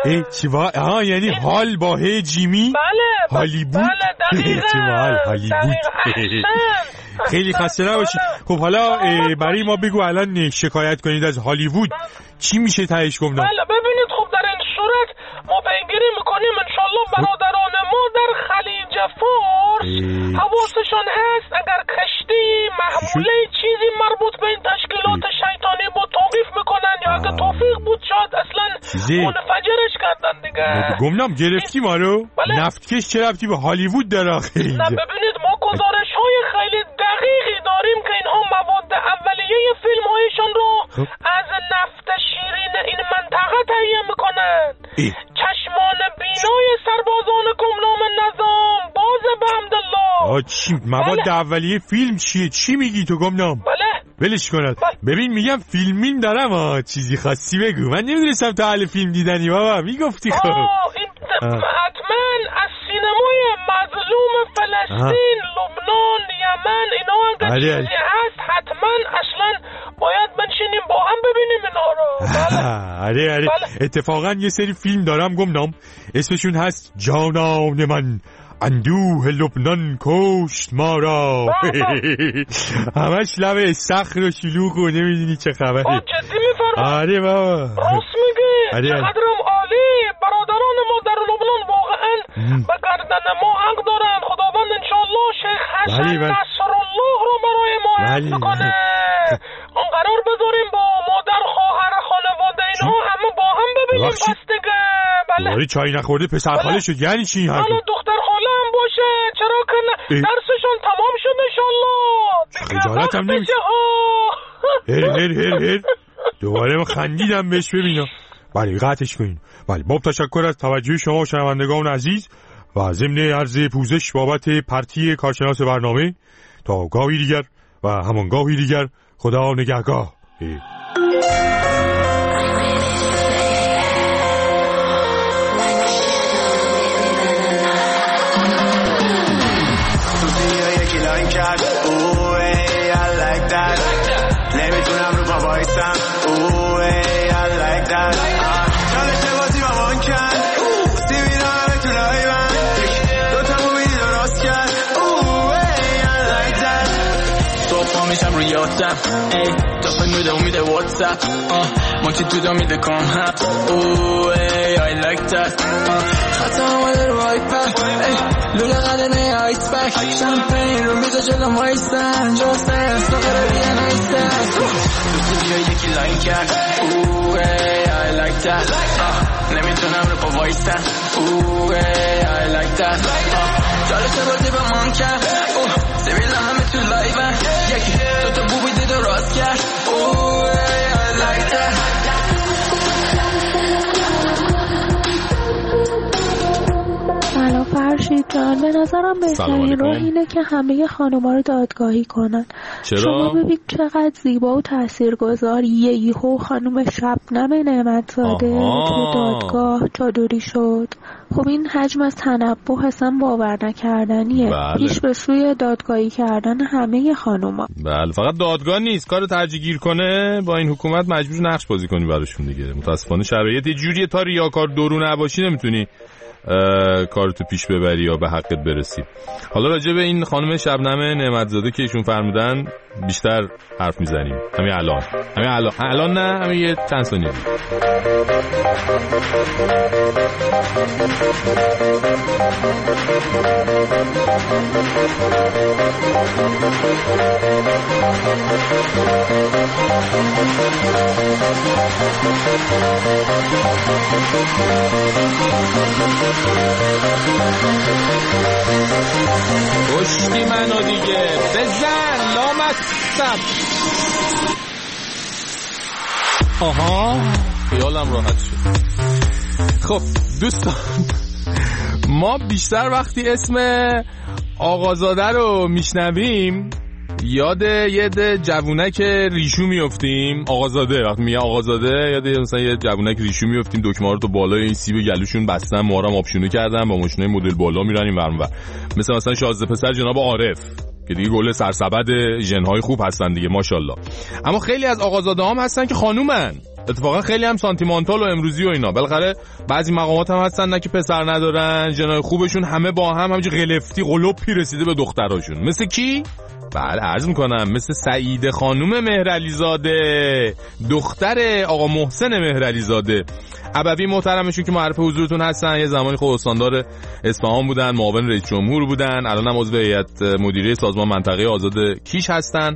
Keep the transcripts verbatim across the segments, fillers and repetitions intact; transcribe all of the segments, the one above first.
ای چی وا آها یعنی حال با ه جیمی بله هالیوود بله دقیقاً هالیوود خیلی خسته نباشی. خب حالا برای ما بگو الان شکایت کنید از هالیوود چی میشه تهش گفتم؟ بله ببینید خب در این صورت ما پیگیری میکنیم انشالله برادران ما در خلیج فارس حواسشان هست اگر کشتی محموله چیزی مربوط به این تشکیلات شیطانی بود توقیف میکنن یا اگر توفیق بود شاید اصلا منفجرش کردن دیگه. گمنام گرفتی ما رو؟ نفتکش چه ربطی به هالیوود داره آخه اینجا؟ نه ببینید ما گزارش های خیلی دقیقی داریم که اینها مواد اولیه فیلم هایشان رو از نفت شیرین این منطقه تهیه میکنن. چشمان بینای سربازان گمنام نظام باز به حمدالله. چی مواد بله. اولیه فیلم چیه؟ چی میگی تو گمنام؟ بله ولش کند بله. ببین میگم فیلمین دارم ها چیزی خاصی بگو. من نمیدونستم تا حال فیلم دیدنی بابا میگفتی خب این حتما از سینمای مظلوم فلسطین لبنان یمن اینا اگر آره. چیزی هست حتما اصلا باید بنشینیم با هم ببینیم اینا رو. بله. آره آره بله. اتفاقا یه سری فیلم دارم گمنام اسمشون هست جانان من اندوه لبنان کشت ما را. همش لب استخر و شلوغ و نمیدونی چه خبره. جدی میفرمایی؟ آره بابا راست میگی چقدرم عالی. برادران ما در لبنان واقعا به گردن ما حق دارن. خداوند انشالله شیخ حسن نصرالله رو برای ما حفظ کنه. اون قرار بذاریم با مادر خواهر خانواده اینها همه با هم ببینیم بس دیگه. بله دوباره چای نخورده پسر خاله شد یعنی چی این حرف؟ دختر خاله هم باشه چرا که نه درسشون تمام شد انشالله. خجالت هم نمیشه. هر هر هر هر دوباره ما خندیدم بهش ببینم. بله قطعش کنین. بله باب تشکر از توجه شما شنوندگان عزیز و ضمن عرض پوزش بابت پرتی کارشناس برنامه. تا گاهی دیگر و همان گاهی دیگر خدا نگهگاه. نمیتونم رو پا بایستم I like that چالش بازی با من کرد سیبی دارم تو لای من دوتا موبیدی درست کرد I like that صبح پا میشم روی یادم داخل نوده امیده واتساپ مانچی تو دا میده کام هم I like that خطا آمده رو آیپد لوله قدمه آیس بک شمپین رو میزا جلوم وایستن جاسته است داخل بیه نایستن دوستی بیا یکی لاین کرد I like that نمیتونم رو پا وایستن I like that چالش بازی با من کرد سبیل همه تو لایون یکی دوتا بوبی دید و راست کرد I like that سلام فرشید جان به نظرم بهترین راه اینه که همه خانوما رو دادگاهی کنن. چرا؟ شما ببین چقدر زیبا و تاثیرگذار یهو خانم شبنم نعمتزاده تو دادگاه چادری شد. خب این حجم از تنبه اصلا باور نکردنیه. پیش بله. به سوی دادگاهی کردن همه خانوما. بله فقط دادگاه نیست کارو ترجیح کنه با این حکومت مجبور نقش بازی کنی براشون دیگه. متاسفانه شرایط جوریه تا ریاکار درو نباشی نمیتونی کارتو پیش ببری یا به حقت برسی. حالا راجع به این خانم شبنم نعمتزاده که ایشون فرمودن بیشتر حرف میزنیم همین الان همین الان الان نه همین یه چند ثانیه پشتی منو دیگه بزن لامت سب. آها خیالم راحت شد. خب دوستان ما بیشتر وقتی اسم آقازاده رو میشنویم یاد یه ده جوونک ریشو میافتیم. آقازاده وقتی میگه آقازاده یاد مثلا یه جوونک ریشو میافتیم دکمه رو تو بالای این سیب گلوشون بستن موهارم آبشونه کردن با ماشینای مدل بالا میرن این ور اونور مثل مثلا شازده پسر جناب عارف که دیگه گل سرسبد ژن‌های خوب هستن دیگه ماشاءالله. اما خیلی از آقازاده هم هستن که خانومن اتفاقا خیلی هم سانتیمانتال و امروزی و اینا. بالاخره بعضی مقامات هم هستن نه که پسر ندارن، جنای خوبشون همه با هم همینجوری قلفتی قلوپی رسیده به دختراشون. مثل کی؟ بله عرض میکنم مثل سعیده خانوم مهرعلیزاده، دختر آقا محسن مهرعلیزاده. ابوی محترمشون که معرف حضورتون هستن، یه زمانی خب استاندار اصفهان بودن، معاون رئیس جمهور بودن، الان هم عضو هیئت مدیره سازمان منطقه آزاد کیش هستن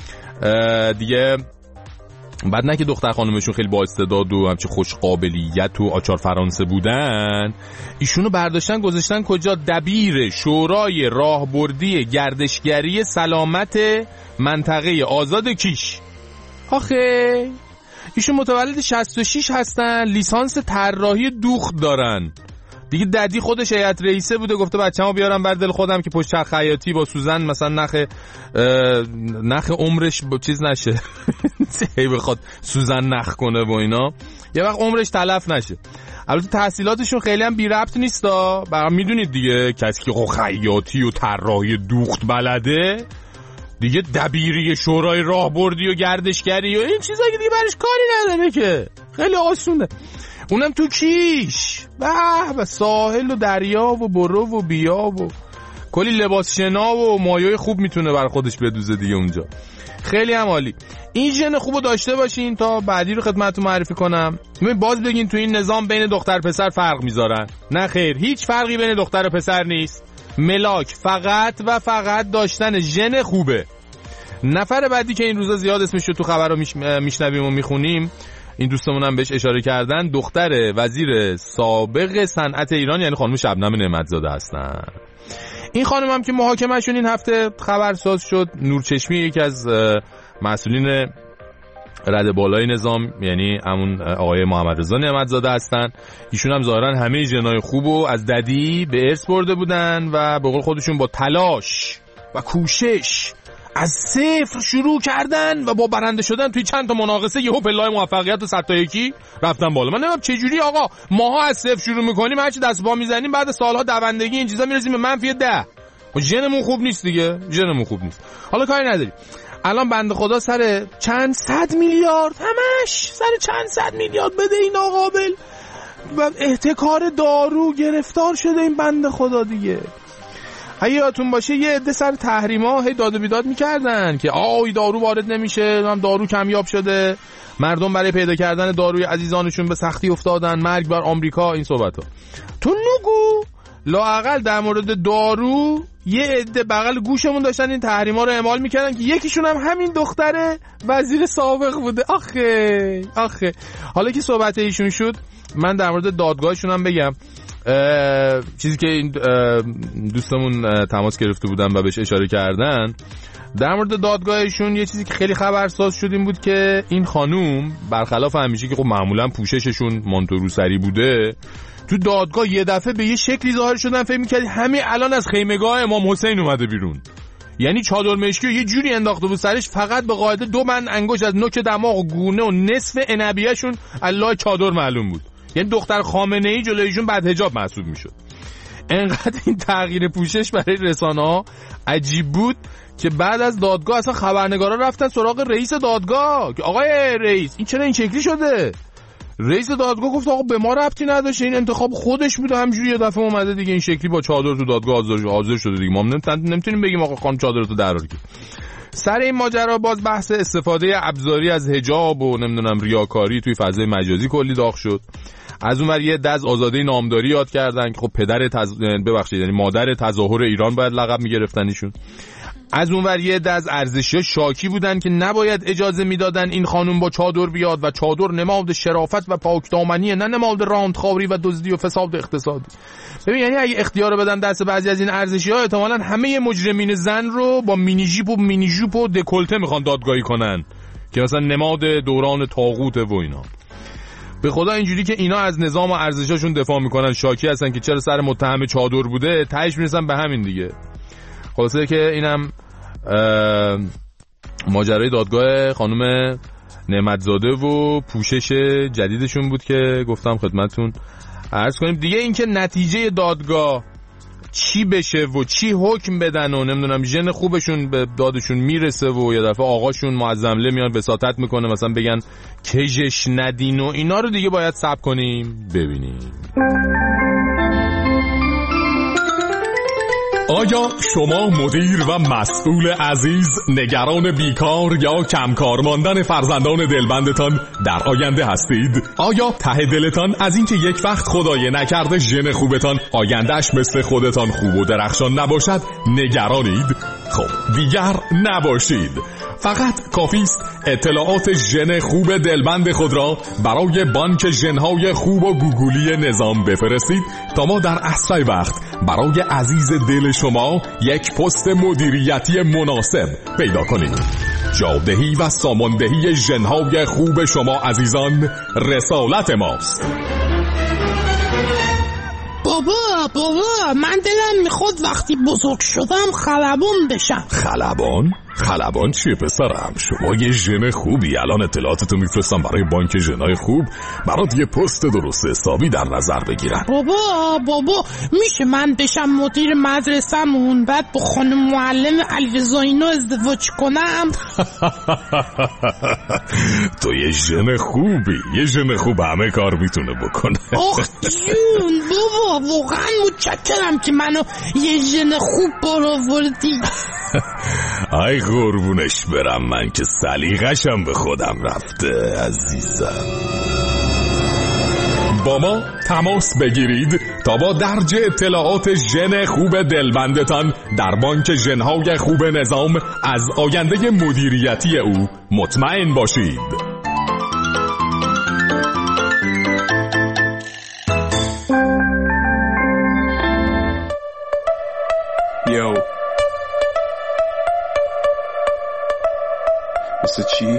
دیگه. بعد نه که دختر خانومشون خیلی با استعداد و همچه خوش قابلیت و آچار فرانسه بودن، ایشونو برداشتن گذاشتن کجا؟ دبیر شورای راهبردی گردشگری سلامت منطقه آزاد کیش. آخه ایشون متولد شصت و شش هستن، لیسانس طراحی دوخت دارن دیگه. ددی خودش هیئت رئیسه بوده، گفته بچه‌مو بیارم بر دل خودم که پشت چرخ خیاطی با سوزن مثلا نخ نخ عمرش با چیز نشه هی بخواد سوزن نخ کنه و اینا، یه وقت عمرش تلف نشه. البته تحصیلاتشون خیلی هم بی ربط نیستا، برام میدونید دیگه، کسی که خیاطی و طراحی دوخت بلده دیگه دبیری شورای راهبردی و گردشگری و این چیزا که دیگه برش کاری نداره که، خیلی آسونه. اونم تو کیش، به به ساحل و دریا و برو و بیا و کلی لباس شنا و مایه خوب میتونه بر خودش بدوزه دیگه اونجا. خیلی هم عالی. این ژن خوبو داشته باشین تا بعدی رو خدمتتون معرفی کنم. ببین باز بگین تو این نظام بین دختر پسر فرق میذارن، نه خیر، هیچ فرقی بین دختر و پسر نیست. ملاک فقط و فقط داشتن ژن خوبه. نفر بعدی که این روزا زیاد اسمش رو تو خبرها میشنویم و میخونیم، این دوستمون هم بهش اشاره کردن، دختر وزیر سابق صنعت ایران یعنی خانم شبنم نعمتزاده هستن. این خانم هم که محاکمهشون این هفته خبرساز شد، نورچشمی یکی از مسئولین رده بالای نظام یعنی همون آقای محمد رضا نعمتزاده هستن. ایشون هم ظاهرا همه ژنای خوبو از ددی به ارث برده بودن و به قول خودشون با تلاش و کوشش از صفر شروع کردن و با برنده شدن توی چند تا مناقصه یهو پله‌های موفقیت و صد تا یکی رفتن بالا. من نمیدونم چه جوری آقا ماها از صفر شروع میکنیم، هرچی دست پا میزنیم بعد سالها دوندگی این چیزا میرسیم به منفی ده. ژنمون خوب نیست دیگه، ژنمون خوب نیست. حالا کاری نداری. الان بنده خدا سر چند صد میلیارد، همش سر چند صد میلیارد بده این ناقابل و احتکار دارو گرفتار شده این بنده خدا دیگه. اگه یادتون باشه یه عده سر تحریما هی داد و بیداد میکردن که آی دارو وارد نمیشه، هم دارو کمیاب شده، مردم برای پیدا کردن داروی عزیزانشون به سختی افتادن، مرگ بر آمریکا، این صحبتا. تو نگو لااقل در مورد دارو یه عده بغل گوشمون داشتن این تحریما رو اعمال میکردن که یکیشون هم همین دختر وزیر سابق بوده. آخه آخه حالا که صحبت ایشون شد من در مورد دادگاهشون هم بگم. چیزی که این دوستمون تماس گرفته بودن و بهش اشاره کردن در مورد دادگاهشون، یه چیزی که خیلی خبرساز شد این بود که این خانوم برخلاف همیشه که خب معمولا پوشششون مانتو روسری بوده، تو دادگاه یه دفعه به یه شکلی ظاهر شدن فکر می‌کردی همین الان از خیمگاه امام حسین اومده بیرون. یعنی چادر مشکی یه جوری انداخته بود سرش، فقط به قاعده دو بند انگشت از نوک دماغ و گونه و نصف عنبیه‌شون الله چادر معلوم بود. یعنی دختر خامنه‌ای جلویشون بعد حجاب محسوب میشد. انقدر این تغییر پوشش برای رسانه‌ها عجیب بود که بعد از دادگاه اصلا خبرنگارا رفتن سراغ رئیس دادگاه که آقای رئیس این چرا این شکلی شده؟ رئیس دادگاه گفت آقا به ما ربطی نداشته، این انتخاب خودش بوده، همجوری یه دفعه اومده دیگه این شکلی با چادر تو دادگاه حاضر حاضر شده دیگه. ما نمیتونیم بگیم آقا خانم چادر تو درار کی. سر این ماجرا باز بحث استفاده ابزاری از حجاب و نمیدونم ریاکاری توی فضای مجازی کلی داغ شد. از اون ور یه دز آزاده نامداری یاد کردن که خب پدر تز... ببخشید یعنی مادر تظاهر ایران باید لقب میگرفتن ایشون. از اون ور یه دز ارزشی‌ها شاکی بودن که نباید اجازه میدادن این خانم با چادر بیاد و چادر نماد شرافت و پاکدامنیه، نه نماد راندخواری و دزدی و فساد اقتصادی. ببین یعنی اگه اختیار بدن دست بعضی از این ارزشی‌ها احتمالاً همه مجرمین زن رو با مینی جیپ و مینی ژوپ و دکولته میخوان دادگاهی کنن که مثلا نماد دوران طاغوت و اینا. به خدا اینجوری که اینا از نظام و ارزشاشون دفاع میکنن، شاکی هستن که چرا سر متهم چادر بوده، تهش میرسن به همین دیگه. خلاصه که اینم ماجرای دادگاه خانم نعمتزاده و پوشش جدیدشون بود که گفتم خدمتتون عرض کنیم دیگه. این که نتیجه دادگاه چی بشه و چی حکم بدن و نمیدونم ژن خوبشون به دادشون میرسه و یه دفعه آقاشون معظمله میاد وساطت میکنه مثلا بگن کژش ندین و اینا رو دیگه باید صبر کنیم ببینیم. آیا شما مدیر و مسئول عزیز نگران بیکار یا کمکار ماندن فرزندان دلبندتان در آینده هستید؟ آیا ته دلتان از اینکه یک وقت خدای نکرده ژن خوبتان آیندهش مثل خودتان خوب و درخشان نباشد نگرانید؟ خب دیگر نباشید. فقط کافیست اطلاعات ژن خوب دلبند خود را برای بانک ژن‌های خوب و گوگلی نظام بفرستید تا ما در اسرع وقت برای عزیز دل شما یک پست مدیریتی مناسب پیدا کنیم. جادهی و ساماندهی ژن‌های خوب شما عزیزان رسالت ماست. بابا بابا من دلم میخواد وقتی بزرگ شدم خلبان بشم. خلبان؟ خلبان چیه پسرم؟ شما یه ژن خوبی. الان اطلاعاتتو میفرستم برای بانک ژن‌های خوب برات یه پست درست حسابی در نظر بگیرن. بابا بابا میشه من بشم مدیر مدرسه‌مون بعد با خانم معلم علیرضایی‌نو ازدواج کنم؟ تو یه ژن خوبی. یه ژن خوب همه کار میتونه بکنه. آخ جون بابا واقعا متشکرم که منو یه ژن خوب برآوردی. ای قربونش برم من که سلیقه‌شم به خودم رفته عزیزم. با ما تماس بگیرید تا با درج اطلاعات ژن خوب دلبندتان در بانک ژن‌های خوب نظام از آینده مدیریتی او مطمئن باشید. یو مثل چی؟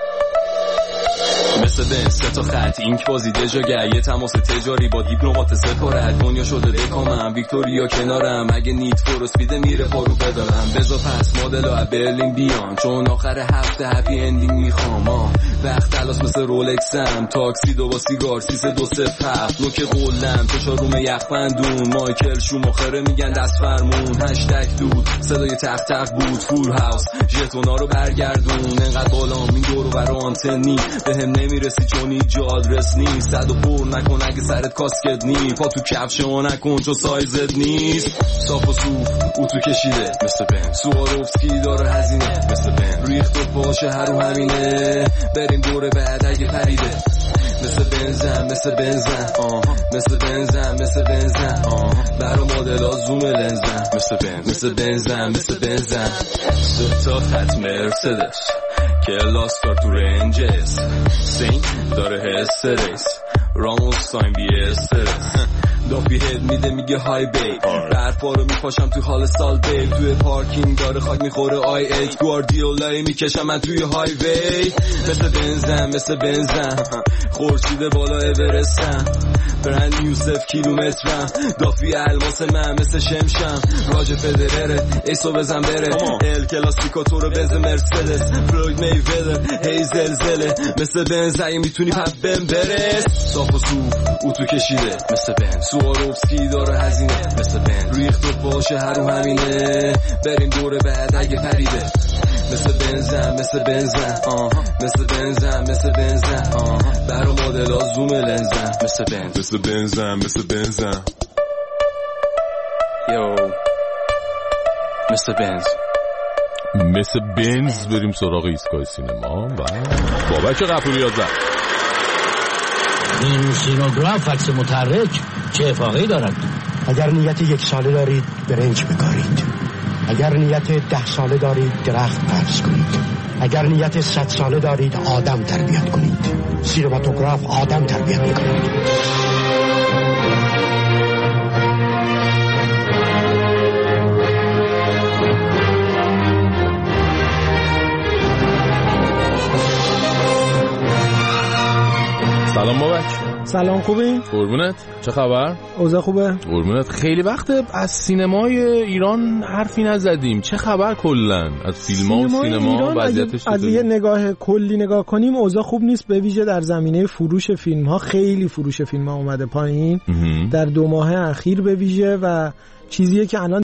مثل بین سه تا خط اینک بازی دژاگر یه تماس تجاری با دیپلمات سفارت دنیا شده دکامم ویکتوریا کنارم اگه نیت فور اسپید میره پارو بدارم بزا پس مدل ها برلین بیان چون آخر هفته هپی اندینگ میخوام آه وقت تلاس مثل رولکسم تاکسی دو با سیگار سیس دو سف هفت نوک قولم چشاروم یخبندون مایکل شوماخره میگن دست فرمون هشتگ دود صدای تخت تخت بود فول هاوس ژتونا رو برگردون انقدر بالام این دورو برا آنتنی به هم نمیرسی چون اینجا آدرس نیست صد و پر نکن اگه سرت کاسکت نی پا تو کفش ها نکن چون سایزت نیست صاف و صوف او تو کشیده مثل بن سواروفسکی داره هزینه مثل بن ریخت و باشه هر رو همینه بریم دوره بعد اگه پریده مثل بنزن مثل بنزن آها مثل بنزن مثل بنزن آها برا مدل ها زوم لنزن مثل بنزن مثل بنزن مثل بنزن سه تا خط مرسدس کلاس دار تو رنجز سین داره هسترس راموس تایم بی استرس دافی هد میده میگه های بی برفا رو میپاشم توی حال سال بی توی پارکینگ داره خاک میخوره آی ایچ گواردیولای میکشم من توی های وی مثل بنزن مثل بنزن خورشید بالا اورستم برند یوسف کیلومترم دافی الماس من مثل شمشم راج فدرره ایسو بزن بره ال کلاسیکو تو رو بزن مرسدس فلوید میویدر هی زلزله مثل بنزن میتونی پپ بم برس صاف و صوف او تو کشیده مثل بن سواروفسکی داره هزینه مثل بن ریخت و باشه هر رو همینه بریم دوره بعد اگه پریده مثل بنزن مثل بنزن آها مثل بنزن مثل بنزن آها برا مدل ها زوم لنزن مثل بنز مثل بنزن مثل بنزن یو مثل بنز مثل بنز بریم سراغ ایستگاه سینما و بابک غفوری زد. این سینوگراف عکس متحرک چه افاقه‌ای دارد؟ اگر نیت یک ساله دارید برنج بکارید، اگر نیت ده ساله دارید درخت فرض کنید، اگر نیت صد ساله دارید آدم تربیت کنید. سینماتوگراف آدم تربیت میکنید. سلام بابک. سلام خوبی؟ قربونت. چه خبر؟ اوضاع خوبه؟ قربونت. خیلی وقته از سینمای ایران حرفی نزدیم. چه خبر کلن از فیلم‌ها و سینما وضعیتش؟ از یه نگاه کلی نگاه کنیم اوضاع خوب نیست، به ویژه در زمینه فروش فیلم‌ها. خیلی فروش فیلم‌ها اومده پایین در دو ماه اخیر به ویژه و چیزیه که الان